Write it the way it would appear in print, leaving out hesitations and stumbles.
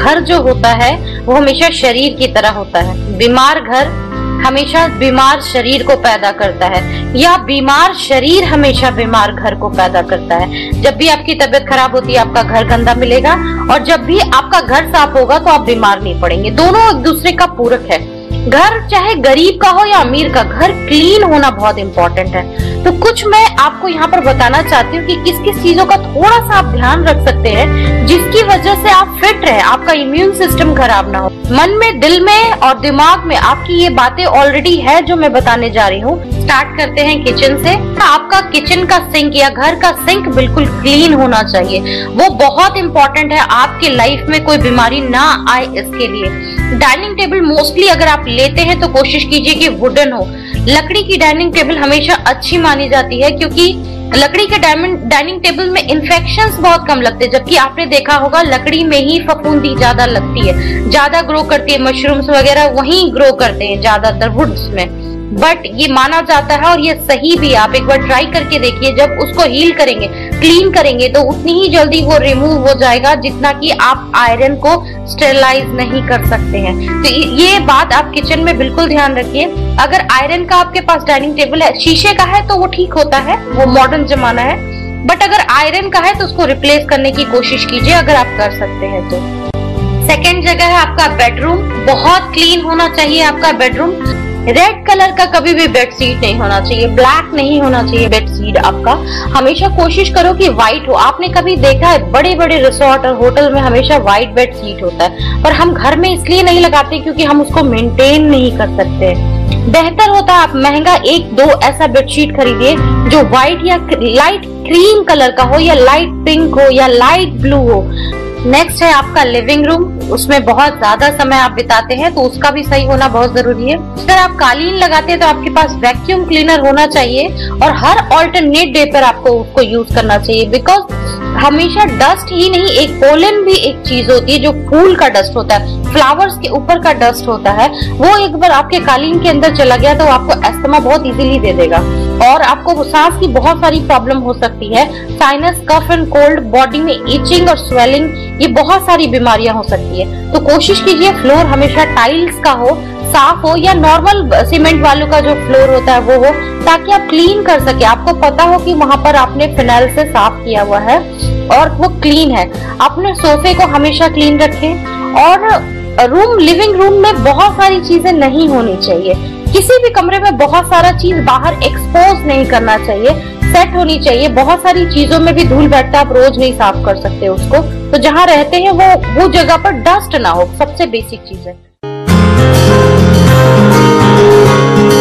घर जो होता है वो हमेशा शरीर की तरह होता है। बीमार घर हमेशा बीमार शरीर को पैदा करता है, या बीमार शरीर हमेशा बीमार घर को पैदा करता है। जब भी आपकी तबीयत खराब होती है आपका घर गंदा मिलेगा, और जब भी आपका घर साफ होगा तो आप बीमार नहीं पड़ेंगे। दोनों एक दूसरे का पूरक है। घर चाहे गरीब का हो या अमीर का, घर क्लीन होना बहुत इंपॉर्टेंट है। तो कुछ मैं आपको यहाँ पर बताना चाहती हूँ कि किस किस चीजों का थोड़ा सा आप ध्यान रख सकते हैं जिसकी वजह से आप फिट रहे, आपका इम्यून सिस्टम खराब ना हो। मन में, दिल में और दिमाग में आपकी ये बातें ऑलरेडी है जो मैं बताने जा रही हूँ। स्टार्ट करते हैं किचन से। आपका किचन का सिंक या घर का सिंक बिल्कुल क्लीन होना चाहिए, वो बहुत इंपॉर्टेंट है। आपके लाइफ में कोई बीमारी ना आए इसके लिए। डाइनिंग टेबल मोस्टली अगर आप लेते हैं तो कोशिश कीजिए कि वुडन हो। लकड़ी की डाइनिंग टेबल हमेशा अच्छी मानी जाती है, क्योंकि लकड़ी के डाइनिंग टेबल में इन्फेक्शंस बहुत कम लगते हैं। जबकि आपने देखा होगा लकड़ी में ही फफूंदी ज्यादा लगती है, ज्यादा ग्रो करती है, मशरूम्स वगैरह वहीं ग्रो करते हैं ज्यादातर वुड्स में। बट ये माना जाता है और ये सही भी। आप एक बार ट्राई करके देखिए, जब उसको हील करेंगे, क्लीन करेंगे तो उतनी ही जल्दी वो रिमूव हो जाएगा जितना कि आप आयरन को स्टेरलाइज नहीं कर सकते हैं। तो ये बात आप किचन में बिल्कुल ध्यान रखिए। अगर आयरन का आपके पास डाइनिंग टेबल है, शीशे का है तो वो ठीक होता है, वो मॉडर्न जमाना है। बट अगर आयरन का है तो उसको रिप्लेस करने की कोशिश कीजिए अगर आप कर सकते हैं तो। सेकेंड जगह है आपका बेडरूम। बहुत क्लीन होना चाहिए आपका बेडरूम। रेड कलर का कभी भी बेडशीट नहीं होना चाहिए, ब्लैक नहीं होना चाहिए बेडशीट आपका। हमेशा कोशिश करो कि व्हाइट हो। आपने कभी देखा है बड़े बड़े रिसोर्ट और होटल में हमेशा व्हाइट बेडशीट होता है, पर हम घर में इसलिए नहीं लगाते क्योंकि हम उसको मेंटेन नहीं कर सकते। बेहतर होता है आप महंगा 1-2 ऐसा बेडशीट खरीदिए जो व्हाइट या लाइट क्रीम कलर का हो, या लाइट पिंक हो, या लाइट ब्लू हो। नेक्स्ट है आपका लिविंग रूम। उसमें बहुत ज्यादा समय आप बिताते हैं तो उसका भी सही होना बहुत जरूरी है। अगर आप कालीन लगाते हैं तो आपके पास वैक्यूम क्लीनर होना चाहिए, और हर ऑल्टरनेट डे पर आपको उसको यूज करना चाहिए। बिकॉज हमेशा डस्ट ही नहीं, एक पोलन भी एक चीज होती है जो फूल का डस्ट होता है, फ्लावर्स के ऊपर का डस्ट होता है। वो एक बार आपके कालीन के अंदर चला गया तो आपको अस्थमा बहुत इजीली दे देगा, और आपको सांस की बहुत सारी प्रॉब्लम हो सकती है। Sinus, cough and cold, body में इचिंग और स्वेलिंग, ये बहुत सारी बीमारियां हो सकती है। तो कोशिश कीजिए फ्लोर हमेशा टाइल्स का हो, साफ हो, या नॉर्मल सीमेंट वालों का जो फ्लोर होता है वो हो, ताकि आप क्लीन कर सके। आपको पता हो कि वहां पर आपने फिनाइल से साफ किया हुआ है और वो क्लीन है। अपने सोफे को हमेशा क्लीन रखें। और लिविंग रूम में बहुत सारी चीजें नहीं होनी चाहिए। किसी भी कमरे में बहुत सारा चीज बाहर एक्सपोज नहीं करना चाहिए, सेट होनी चाहिए। बहुत सारी चीजों में भी धूल बैठता है, आप रोज नहीं साफ कर सकते उसको। तो जहाँ रहते हैं वो जगह पर डस्ट ना हो, सबसे बेसिक चीज है।